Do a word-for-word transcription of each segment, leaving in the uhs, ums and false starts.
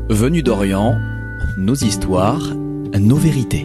Venus d'Orient, nos histoires, nos vérités.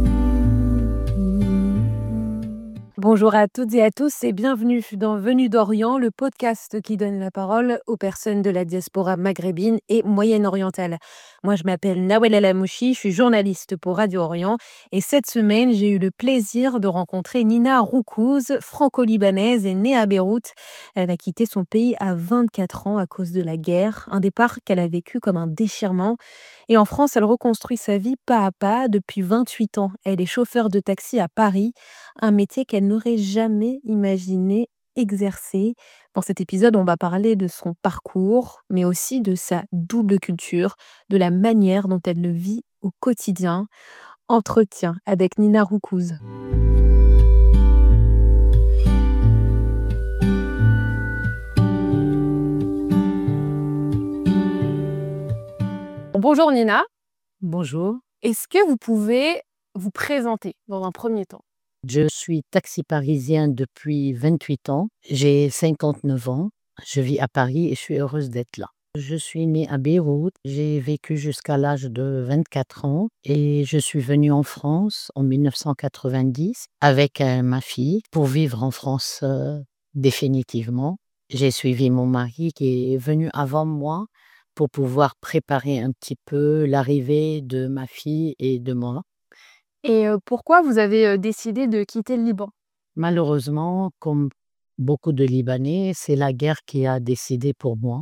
Bonjour à toutes et à tous et bienvenue dans Venus d'Orient, le podcast qui donne la parole aux personnes de la diaspora maghrébine et moyenne-orientale. Moi, je m'appelle Nawel Alamouchi, je suis journaliste pour Radio Orient et cette semaine, j'ai eu le plaisir de rencontrer Nina Roukouz, franco-libanaise et née à Beyrouth. Elle a quitté son pays à vingt-quatre ans à cause de la guerre, un départ qu'elle a vécu comme un déchirement. Et en France, elle reconstruit sa vie pas à pas depuis vingt-huit ans. Elle est chauffeur de taxi à Paris, un métier qu'elle n'aurait jamais imaginé exercer. Dans cet épisode, on va parler de son parcours, mais aussi de sa double culture, de la manière dont elle le vit au quotidien. Entretien avec Nina Roukouz. Bonjour Nina. Bonjour, Est-ce que vous pouvez vous présenter dans un premier temps? je suis taxi parisien depuis vingt-huit ans. J'ai cinquante-neuf ans. Je vis à Paris et je suis heureuse d'être là. Je suis née à Beyrouth. J'ai vécu jusqu'à l'âge de vingt-quatre ans et je suis venue en France en mille neuf cent quatre-vingt-dix avec euh, ma fille pour vivre en France euh, définitivement. J'ai suivi mon mari qui est venu avant moi pour pouvoir préparer un petit peu l'arrivée de ma fille et de moi. Et euh, pourquoi vous avez euh, décidé de quitter le Liban? Malheureusement, comme beaucoup de Libanais, c'est la guerre qui a décidé pour moi.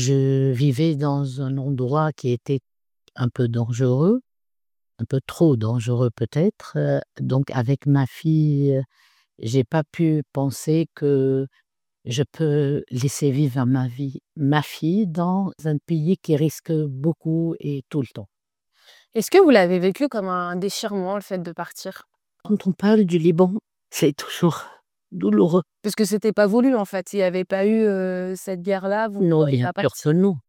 Je vivais dans un endroit qui était un peu dangereux, un peu trop dangereux peut-être. euh, Donc avec ma fille, euh, j'ai pas pu penser que je peux laisser vivre ma vie, ma fille dans un pays qui risque beaucoup et tout le temps. Est-ce que vous l'avez vécu comme un déchirement, le fait de partir? Quand on parle du Liban, c'est toujours douloureux. Parce que c'était pas voulu en fait. S'il n'y avait pas eu euh, cette guerre-là, vous ne Non, pourriez bien pas sûr partir. que non.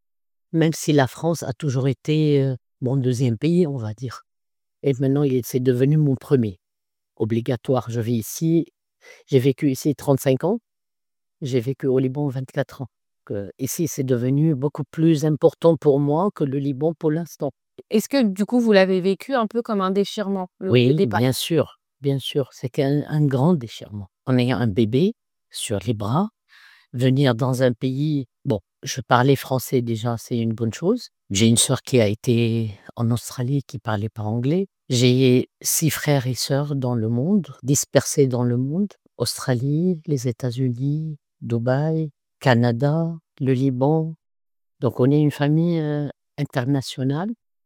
Même si la France a toujours été euh, mon deuxième pays, on va dire. Et maintenant, il est- c'est devenu mon premier. Obligatoire. Je vis ici. J'ai vécu ici trente-cinq ans. J'ai vécu au Liban vingt-quatre ans. Que ici, c'est devenu beaucoup plus important pour moi que le Liban pour l'instant. Est-ce que du coup, vous l'avez vécu un peu comme un déchirement, le, le Oui, départ? bien sûr. Bien sûr. C'est qu'un un grand déchirement. En ayant un bébé sur les bras, venir dans un pays, bon, je parlais français déjà, c'est une bonne chose. J'ai une sœur qui a été en Australie qui parlait pas anglais. J'ai six frères et sœurs dans le monde, dispersés dans le monde. Australie, les États-Unis, Dubaï, Canada, le Liban. Donc on est une famille euh, internationale.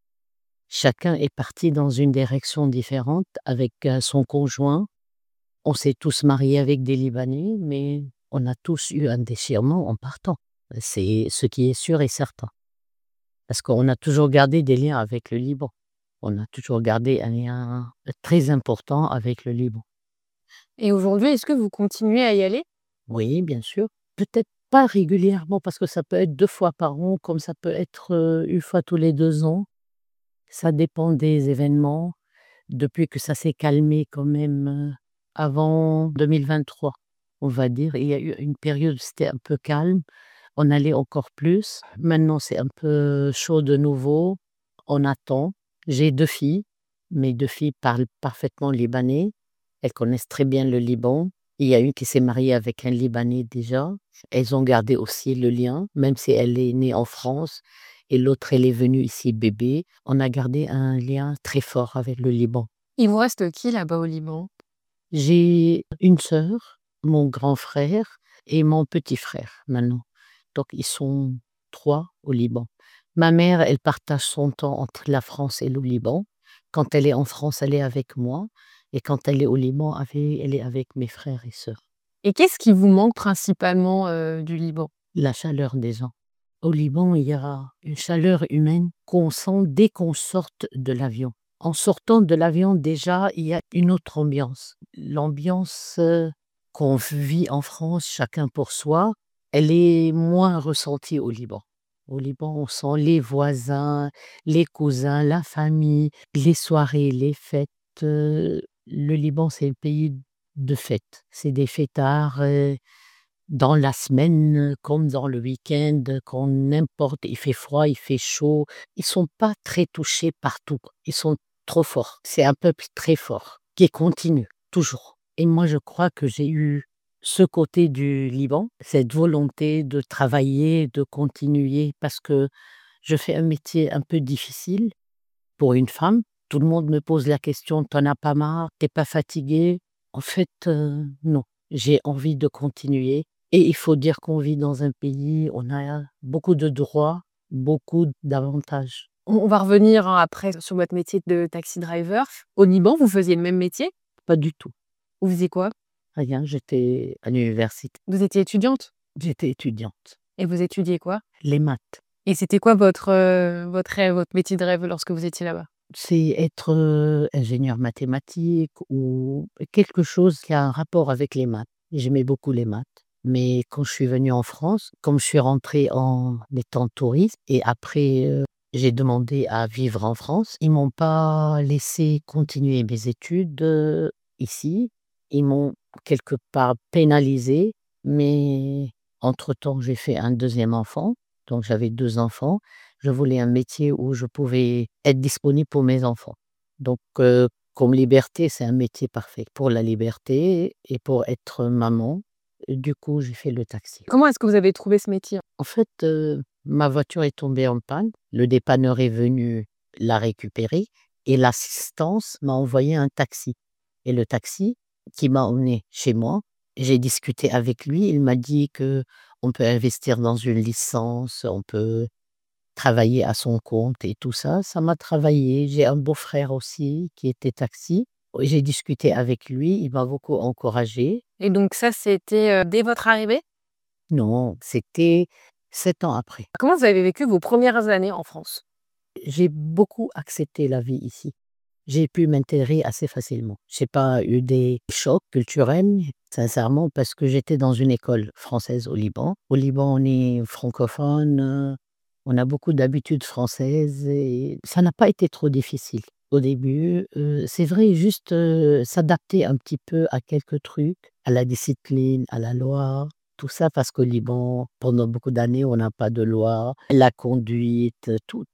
Chacun est parti dans une direction différente avec euh, son conjoint. On s'est tous mariés avec des Libanais, mais on a tous eu un déchirement en partant. C'est ce qui est sûr et certain. Parce qu'on a toujours gardé des liens avec le Liban. On a toujours gardé un lien très important avec le Liban. Et aujourd'hui, est-ce que vous continuez à y aller? Oui, bien sûr. Peut-être pas régulièrement, parce que ça peut être deux fois par an, comme ça peut être euh, une fois tous les deux ans. Ça dépend des événements. Depuis que ça s'est calmé quand même euh, avant deux mille vingt-trois, on va dire. Il y a eu une période où c'était un peu calme. On allait encore plus. Maintenant, c'est un peu chaud de nouveau. On attend. J'ai deux filles. Mes deux filles parlent parfaitement libanais. Elles connaissent très bien le Liban. Il y a une qui s'est mariée avec un Libanais déjà. Elles ont gardé aussi le lien, même si elle est née en France et l'autre, elle est venue ici bébé. On a gardé un lien très fort avec le Liban. Il vous reste qui là-bas au Liban? J'ai une sœur, mon grand frère et mon petit frère maintenant. Donc, ils sont trois au Liban. Ma mère, elle partage son temps entre la France et le Liban. Quand elle est en France, elle est avec moi. Et quand elle est au Liban, avec- elle est avec mes frères et sœurs. Et qu'est-ce qui vous manque principalement euh, du Liban? La chaleur des gens. Au Liban, il y a une chaleur humaine qu'on sent dès qu'on sort de l'avion. En sortant de l'avion, déjà, il y a une autre ambiance. L'ambiance euh, qu'on vit en France, chacun pour soi, elle est moins ressentie au Liban. Au Liban, on sent les voisins, les cousins, la famille, les soirées, les fêtes. Euh, le Liban, c'est le pays de fêtes. C'est des fêtards. euh, dans la semaine comme dans le week-end, quand n'importe il fait froid, il fait chaud, ils sont pas très touchés partout. Ils sont trop forts. C'est un peuple très fort qui continue toujours et moi je crois que j'ai eu ce côté du Liban, cette volonté de travailler, de continuer parce que je fais un métier un peu difficile pour une femme. Tout le monde me pose la question: «Tu en as pas marre? Tu es pas fatiguée?» En fait, heu, non. J'ai envie de continuer et il faut dire qu'on vit dans un pays, on a beaucoup de droits, beaucoup d'avantages. On on va revenir, hein, après sur votre métier de taxi driver. Au Liban, vous faisiez le même métier? Pas du tout. Vous faisiez quoi? Rien, j'étais à l'université. Vous étiez étudiante? J'étais étudiante. Et vous étudiez quoi? Les maths. Et c'était quoi votre, heu, votre rêve, votre métier de rêve lorsque vous étiez là-bas? C'est être, heu, ingénieur mathématique ou quelque chose qui a un rapport avec les maths. J'aimais beaucoup les maths, mais quand je suis venue en France, comme je suis rentrée en étant touriste et après, heu, j'ai demandé à vivre en France, ils m'ont pas laissé continuer mes études, heu, ici. Ils m'ont quelque part pénalisée, mais entre-temps, j'ai fait un deuxième enfant, donc j'avais deux enfants. Je voulais un métier où je pouvais être disponible pour mes enfants. Donc, heu, comme liberté, c'est un métier parfait pour la liberté et pour être maman. Et du coup, j'ai fait le taxi. Comment est-ce que vous avez trouvé ce métier? En fait, heu, ma voiture est tombée en panne. Le dépanneur est venu la récupérer et l'assistance m'a envoyé un taxi et le taxi qui m'a emmenée chez moi, j'ai discuté avec lui. Il m'a dit qu'on peut investir dans une licence, on peut travailler à son compte et tout ça, ça m'a travaillé. J'ai un beau-frère aussi qui était taxi. J'ai discuté avec lui, il m'a beaucoup encouragée. Et donc ça, c'était, heu, dès votre arrivée? Non, c'était sept ans après. Comment vous avez vécu vos premières années en France? J'ai beaucoup accepté la vie ici. J'ai pu m'intégrer assez facilement. J'ai pas eu des chocs culturels, sincèrement, parce que j'étais dans une école française au Liban. Au Liban, on est francophone, heu, on a beaucoup d'habitudes françaises et ça n'a pas été trop difficile au début. Heu, c'est vrai, juste, heu, s'adapter un petit peu à quelques trucs, à la discipline, à la loi, tout ça parce qu'au Liban, pendant beaucoup d'années, on n'a pas de loi, la conduite, tout.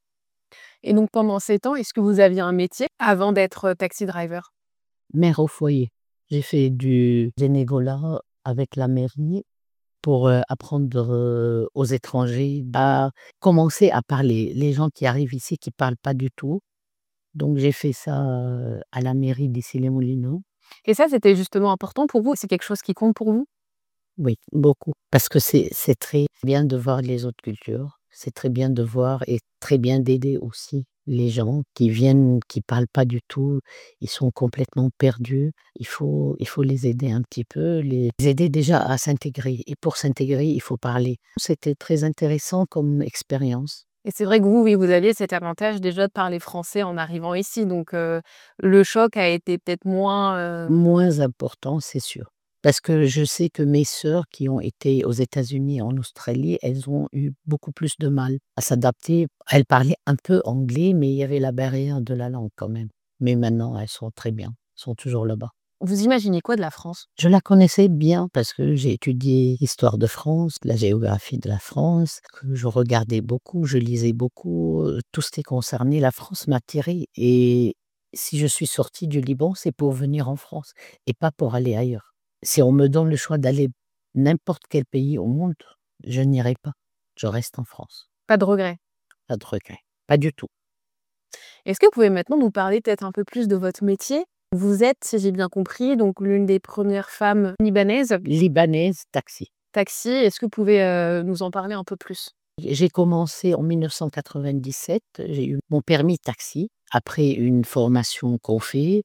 Et donc pendant sept ans, est-ce que vous aviez un métier avant d'être, heu, taxi driver? Mère au foyer. J'ai fait du bénévolat avec la mairie pour, heu, apprendre, heu, aux étrangers à commencer à parler. Les gens qui arrivent ici qui parlent pas du tout, donc j'ai fait ça, heu, à la mairie d'Issy-les-Moulineaux. Et ça, c'était justement important pour vous? C'est quelque chose qui compte pour vous? Oui, beaucoup, parce que c'est c'est très bien de voir les autres cultures, c'est très bien de voir et très bien d'aider aussi les gens qui viennent, qui parlent pas du tout, ils sont complètement perdus. Il faut il faut les aider un petit peu, les aider déjà à s'intégrer et pour s'intégrer, il faut parler. C'était très intéressant comme expérience. Et c'est vrai que vous, oui, vous aviez cet avantage déjà de parler français en arrivant ici, donc heu, le choc a été peut-être moins, heu Moins important, c'est sûr. Parce que je sais que mes sœurs qui ont été aux États-Unis et en Australie, elles ont eu beaucoup plus de mal à s'adapter. Elles parlaient un peu anglais, mais il y avait la barrière de la langue quand même. Mais maintenant, elles sont très bien, sont toujours là-bas. vous imaginez quoi de la France? Je la connaissais bien parce que j'ai étudié l'histoire de France, la géographie de la France, que je regardais beaucoup, je lisais beaucoup, heu, tout ce qui concernait la France m'attirait et si je suis sortie du Liban, c'est pour venir en France et pas pour aller ailleurs. Si on me donne le choix d'aller n'importe quel pays au monde, je n'irai pas. Je reste en France. Pas de regret? Pas de regret, pas du tout. Est-ce que vous pouvez maintenant nous parler peut-être un peu plus de votre métier? Vous êtes, si j'ai bien compris, donc l'une des premières femmes libanaises Libanaise, taxi. taxi. Est-ce que vous pouvez, heu, nous en parler un peu plus? J'ai commencé en mille neuf cent quatre-vingt-dix-sept, j'ai eu mon permis taxi, après une formation qu'on fait,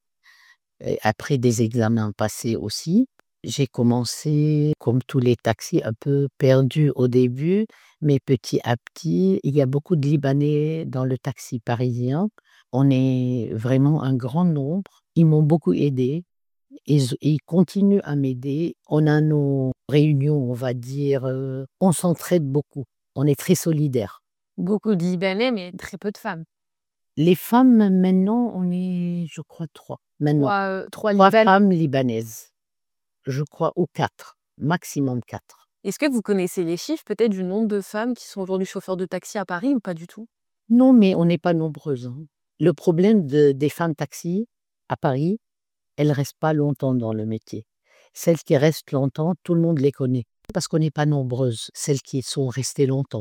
et après des examens passés aussi. J'ai commencé comme tous les taxis un peu perdus au début, mais petit à petit, il y a beaucoup de Libanais dans le taxi parisien. On est vraiment un grand nombre. Ils m'ont beaucoup aidé. Ils ils continuent à m'aider. On a nos réunions, on va dire, heu, on s'entraide beaucoup. On est très solidaires. Beaucoup de Libanais, mais très peu de femmes. Les femmes, maintenant, on est, je crois, trois. Maintenant, Trois, heu, trois trois Libanais. femmes libanaises, je crois, ou quatre, maximum quatre. Est-ce que vous connaissez les chiffres peut-être du nombre de femmes qui sont aujourd'hui chauffeurs de taxi à Paris ou pas du tout? Non, mais on n'est pas nombreuses, hein. Le problème de des femmes taxis à Paris, elles restent pas longtemps dans le métier. Celles qui restent longtemps, tout le monde les connaît parce qu'on n'est pas nombreuses, celles qui sont restées longtemps.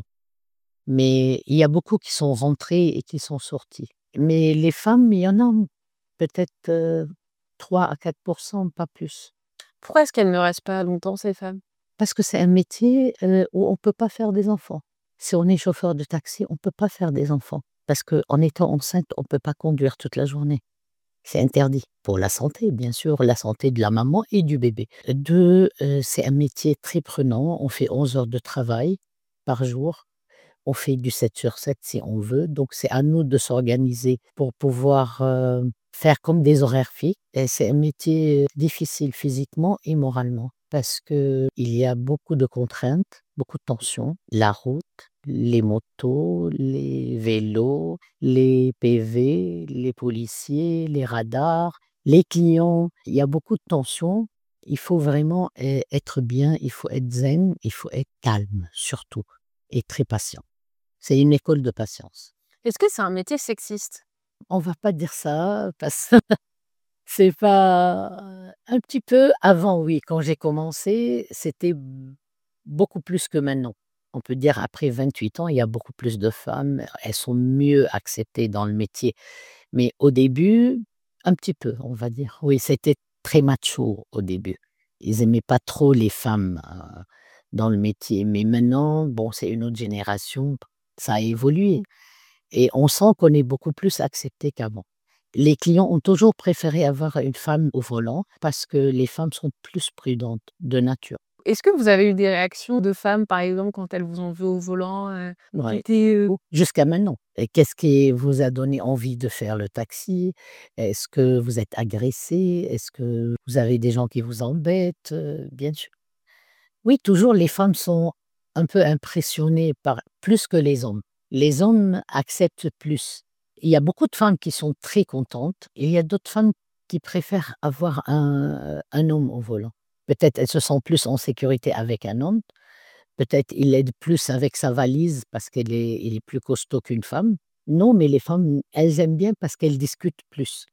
Mais il y a beaucoup qui sont rentrées et qui sont sorties. Mais les femmes, il y en a peut-être, heu, trois à quatre, pas plus. Pourquoi est-ce qu'elles ne restent pas longtemps, ces femmes? Parce que c'est un métier, heu, où on peut pas faire des enfants. Si on est chauffeur de taxi, on peut pas faire des enfants parce qu'en étant enceinte, on peut pas conduire toute la journée. C'est interdit pour la santé, bien sûr, la santé de la maman et du bébé. deux, heu, c'est un métier très prenant. On fait onze heures de travail par jour. On fait du sept sur sept si on veut, donc c'est à nous de s'organiser pour pouvoir, heu, faire comme des horaires fixes et c'est un métier difficile physiquement et moralement parce qu'il y a beaucoup de contraintes, beaucoup de tensions. La route, les motos, les vélos, les P V, les policiers, les radars, les clients. Il y a beaucoup de tensions. Il faut vraiment, heu, être bien, il faut être zen, il faut être calme surtout et très patient. C'est une école de patience. Est-ce que c'est un métier sexiste? On va pas dire ça parce que c'est pas un petit peu avant, oui, quand j'ai commencé, c'était b beaucoup plus que maintenant. On peut dire après vingt-huit ans, il y a beaucoup plus de femmes, elles sont mieux acceptées dans le métier. Mais au début, un petit peu, on va dire. Oui, c'était très macho au début. Ils aimaient pas trop les femmes, heu, dans le métier. Mais maintenant, bon, c'est une autre génération, ça a évolué. Et on sent qu'on est beaucoup plus accepté qu'avant. Les clients ont toujours préféré avoir une femme au volant parce que les femmes sont plus prudentes de nature. Est-ce que vous avez eu des réactions de femmes, par exemple, quand elles vous ont vu au volant, heu, qui Ouais, étaient, heu jusqu'à maintenant. Et qu'est-ce qui vous a donné envie de faire le taxi? Est-ce que vous êtes agressé? Est-ce que vous avez des gens qui vous embêtent? Heu, bien sûr. Oui, toujours les femmes sont un peu impressionnées par plus que les hommes. Les hommes acceptent plus. Il y a beaucoup de femmes qui sont très contentes et il y a d'autres femmes qui préfèrent avoir un un homme au volant. Peut-être elles se sentent plus en sécurité avec un homme, peut-être il aide plus avec sa valise parce qu'elle est il est plus costaud qu'une femme. Non, mais les femmes, elles aiment bien parce qu'elles discutent plus.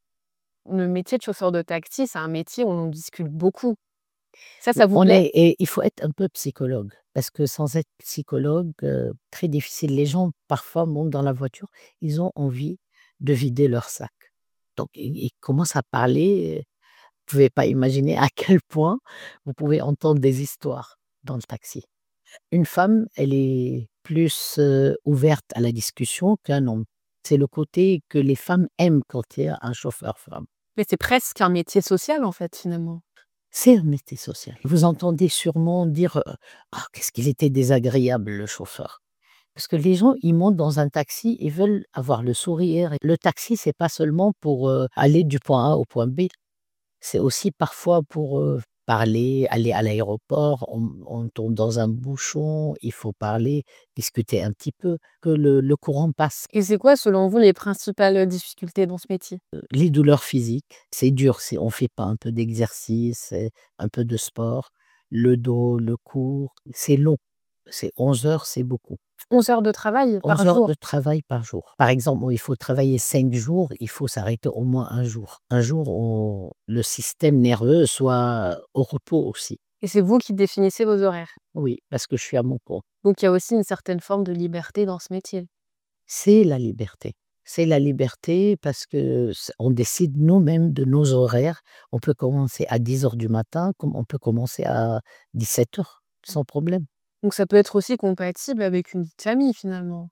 le métier de chauffeur de taxi, c'est un métier où on discute beaucoup. Ça, ça vous On plaît? est et il faut être un peu psychologue, parce que sans être psychologue, heu, très difficile. Les gens parfois montent dans la voiture, ils ont envie de vider leur sac. Donc ils ils commencent à parler, vous pouvez pas imaginer à quel point vous pouvez entendre des histoires dans le taxi. Une femme, elle est plus, heu, ouverte à la discussion qu'un homme. C'est le côté que les femmes aiment quand il y a un chauffeur femme. Mais c'est presque un métier social, en fait, finalement. C'est un métier social. Vous entendez sûrement dire, heu: «Ah, qu'est-ce qu'il était désagréable le chauffeur». Parce que les gens, ils montent dans un taxi, ils veulent avoir le sourire. Le taxi, c'est pas seulement pour, heu, aller du point A au point B. C'est aussi parfois pour, heu, parler, aller à l'aéroport, on on tombe dans un bouchon, il faut parler, discuter un petit peu, que le le courant passe. Et c'est quoi, selon vous, les principales, heu, difficultés dans ce métier? Heu, les douleurs physiques, c'est dur si on fait pas un peu d'exercice et un peu de sport. Le dos, le cou, c'est long. C'est onze heures, c'est beaucoup. onze heures de travail par onze heures jour? de travail par jour. Par exemple, où il faut travailler cinq jours, il faut s'arrêter au moins un jour. Un jour où le système nerveux soit au repos aussi. Et c'est vous qui définissez vos horaires? Oui, parce que je suis à mon compte. Donc il y a aussi une certaine forme de liberté dans ce métier? C'est la liberté. C'est la liberté parce que s on décide nous-mêmes de nos horaires. On peut commencer à dix heures du matin, comme on peut commencer à dix-sept heures, sans problème. Donc ça peut être aussi compatible avec une vie de famille, finalement?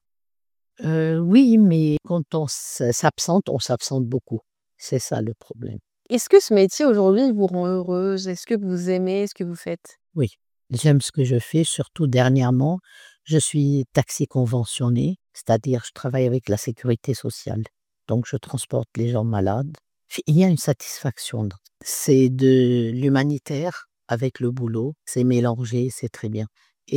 Heu, oui, mais quand on s s'absente, on s'absente beaucoup. C'est ça le problème. Est-ce que ce métier, aujourd'hui, vous rend heureuse? Est-ce que vous aimez ce que vous faites? Oui, j'aime ce que je fais, surtout dernièrement, je suis taxi conventionné, c'est-à-dire je travaille avec la sécurité sociale. Donc je transporte les gens malades. Fi il y a une satisfaction dans c'est de l'humanitaire avec le boulot, c'est mélangé, c'est très bien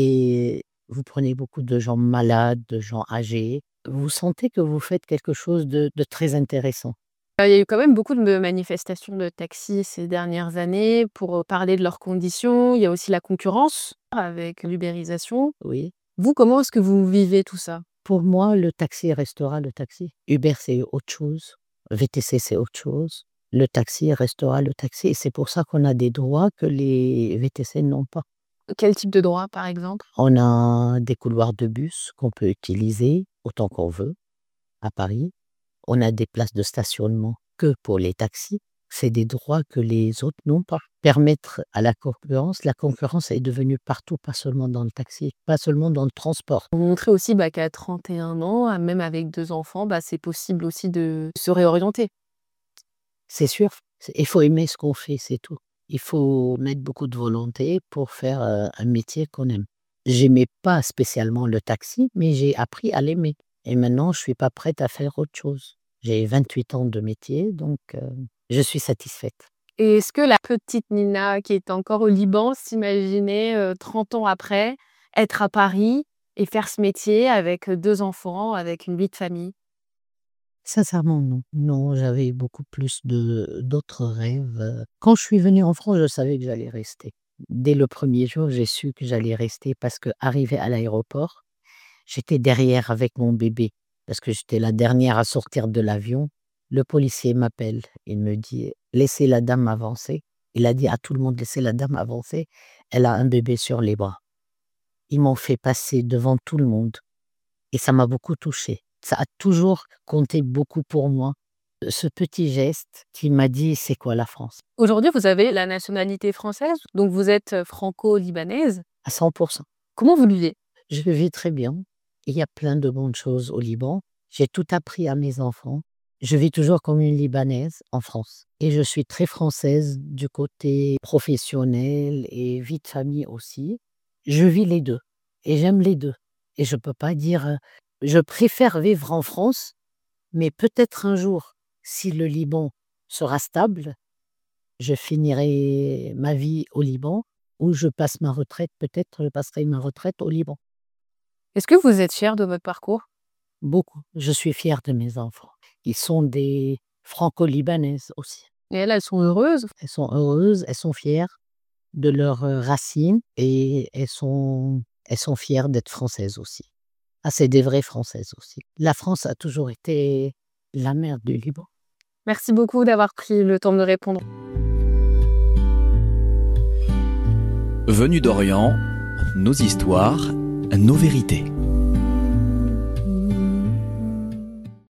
et vous prenez beaucoup de gens malades, de gens âgés. Vous sentez que vous faites quelque chose de de très intéressant. Il y a eu quand même beaucoup de manifestations de taxis ces dernières années pour parler de leurs conditions. Il y a aussi la concurrence avec l'ubérisation. Oui. Vous, comment est-ce que vous vivez tout ça? Pour moi, le taxi restera le taxi. Uber, c'est autre chose. V T C, c'est autre chose. Le taxi restera le taxi. Et c'est pour ça qu'on a des droits que les V T C n'ont pas. Quel type de droit, par exemple? On a des couloirs de bus qu'on peut utiliser autant qu'on veut à Paris. On a des places de stationnement que pour les taxis. C'est des droits que les autres n'ont pas. Permettre à la concurrence, la concurrence est devenue partout, pas seulement dans le taxi, pas seulement dans le transport. Vous montrez aussi bah, qu'à trente et un ans, même avec deux enfants, bah, c'est possible aussi de se réorienter. C'est sûr, il faut aimer ce qu'on fait, c'est tout. Il faut mettre beaucoup de volonté pour faire euh, un métier qu'on aime. J'aimais pas spécialement le taxi, mais j'ai appris à l'aimer. Et maintenant, je suis pas prête à faire autre chose. J'ai vingt-huit ans de métier, donc euh, je suis satisfaite. Et est-ce que la petite Nina qui est encore au Liban s'imaginait euh, trente ans après être à Paris et faire ce métier avec deux enfants, avec une vie de famille? Sincèrement, non. Non, j'avais beaucoup plus de d'autres rêves. Quand je suis venue en France, je savais que j'allais rester. Dès le premier jour, j'ai su que j'allais rester parce qu'arrivée à l'aéroport, j'étais derrière avec mon bébé parce que j'étais la dernière à sortir de l'avion. Le policier m'appelle, il me dit: «Laissez la dame avancer». Il a dit à tout le monde: «Laissez la dame avancer, elle a un bébé sur les bras». Ils m'ont fait passer devant tout le monde et ça m'a beaucoup touchée. Ça a toujours compté beaucoup pour moi. Ce petit geste qui m'a dit: «C'est quoi la France?» Aujourd'hui, vous avez la nationalité française, donc vous êtes euh, franco-libanaise. À cent pour cent. Comment vous le vivez? Je le vis très bien. Il y a plein de bonnes choses au Liban. J'ai tout appris à mes enfants. Je vis toujours comme une Libanaise en France et je suis très française du côté professionnel et vie de famille aussi. Je vis les deux et j'aime les deux et je peux pas dire, heu, je préfère vivre en France, mais peut-être un jour, si le Liban sera stable, je finirai ma vie au Liban ou je passe ma retraite, peut-être je passerai ma retraite au Liban. Est-ce que vous êtes fière de votre parcours? Beaucoup. Je suis fière de mes enfants. Ils sont des franco-libanaises aussi. Et elles, elles sont heureuses? Elles sont heureuses, elles sont fières de leurs, heu, racines et elles sont elles sont fières d'être françaises aussi. Ah, c'est des vraies françaises aussi. La France a toujours été la mère du Liban. Merci beaucoup d'avoir pris le temps de me répondre. Venus d'Orient, nos histoires, nos vérités.